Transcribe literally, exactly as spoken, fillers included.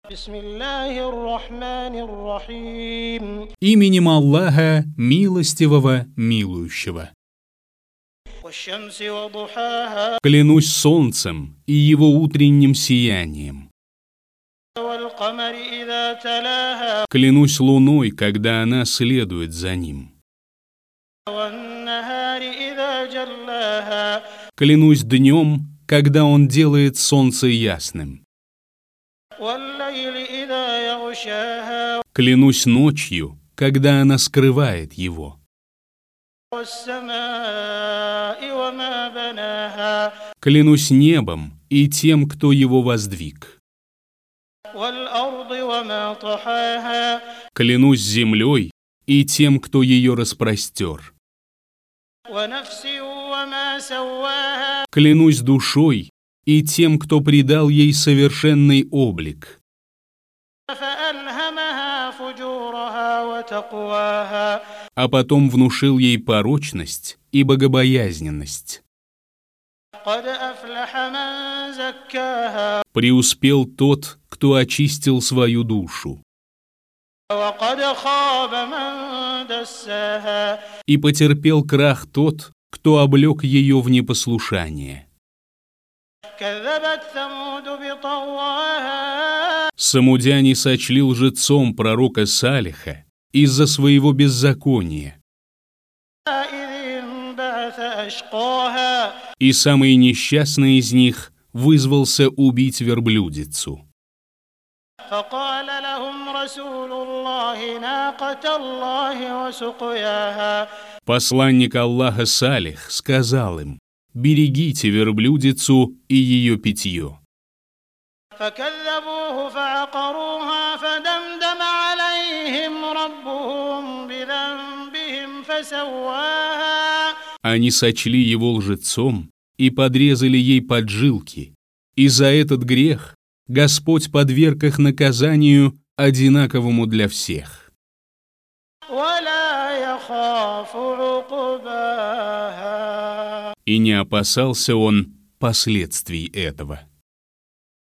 Именем Аллаха, милостивого, милующего. Клянусь солнцем и его утренним сиянием. Клянусь луной, когда она следует за ним. Клянусь днем, когда он делает солнце ясным. Клянусь ночью, когда она скрывает его. Клянусь небом и тем, кто его воздвиг. Клянусь землей и тем, кто ее распростер. Клянусь душой и тем, кто придал ей совершенный облик. А потом внушил ей порочность и богобоязненность. Преуспел тот, кто очистил свою душу. И потерпел крах тот, кто облек ее в непослушание. Самудяне сочли лжецом пророка Салиха из-за своего беззакония. И самый несчастный из них вызвался убить верблюдицу. Посланник Аллаха Салих сказал им: берегите верблюдицу и ее питье. Они сочли его лжецом и подрезали ей поджилки, и за этот грех Господь подверг их наказанию, одинаковому для всех. И не опасался он последствий этого.